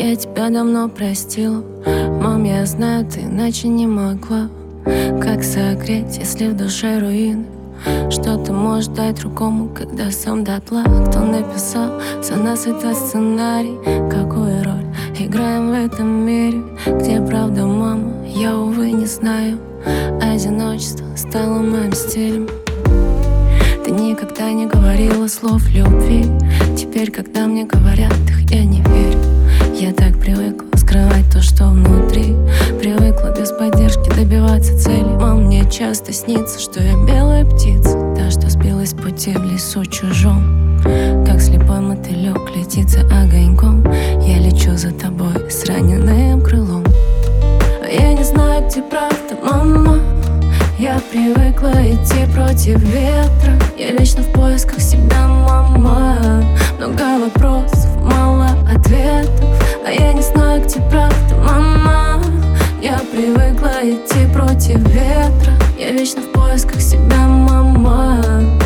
Я тебя давно простила. Мам, я знаю, ты иначе не могла. Как согреть, если в душе руины? Что ты можешь дать другому, когда сам дотла? Кто написал за нас этот сценарий? Какую роль играем в этом мире? Где правда, мама? Я, увы, не знаю. Одиночество стало моим стилем. Ты никогда не говорила слов любви. Теперь, когда мне говорят их, я не верю. Я так привыкла скрывать то, что внутри. Привыкла без поддержки добиваться цели. Мам, мне часто снится, что я белая птица, та, что сбилась с пути в лесу чужом. Как слепой мотылек летит за огоньком. Я лечу за тобой с раненым крылом. Я не знаю, где правда, мама. Я привыкла идти против ветра. Я вечно в поисках себя, мама. Много вопросов, мало ответов. А я не знаю, где правда, мама. Я привыкла идти против ветра. Я вечно в поисках себя, мама.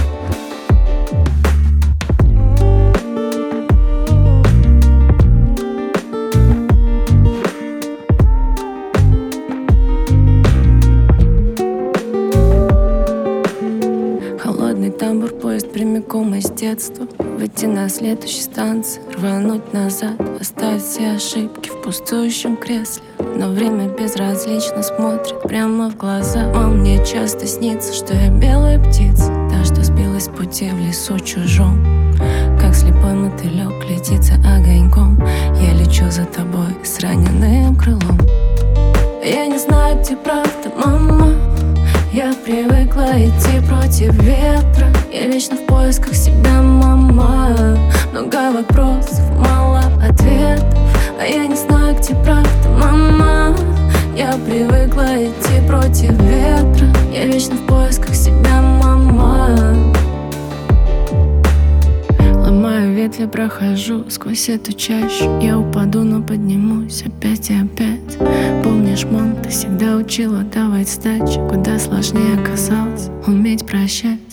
Холодный тамбур, поезд прямиком из детства. Выйти на следующей станции, рвануть назад, оставить все ошибки в пустующем кресле. Но время безразлично смотрит прямо в глаза. Мам, мне часто снится, что я белая птица, та, что сбилась с пути в лесу чужом. Как слепой мотылек летит за огоньком. Я лечу за тобой с раненым крылом. Я не знаю, где правда, мама. Я привыкла идти против ветра. Я вечно в поисках себя, мама. Много вопросов, мало ответов. А я не знаю, где правда, мама. Я привыкла идти против ветра. Я вечно в поисках себя, мама. Ломаю ветви, прохожу сквозь эту чащу. Я упаду, но поднимусь опять и опять. Помнишь, мам, ты всегда учила давать сдачи. Куда сложнее оказалось уметь прощать.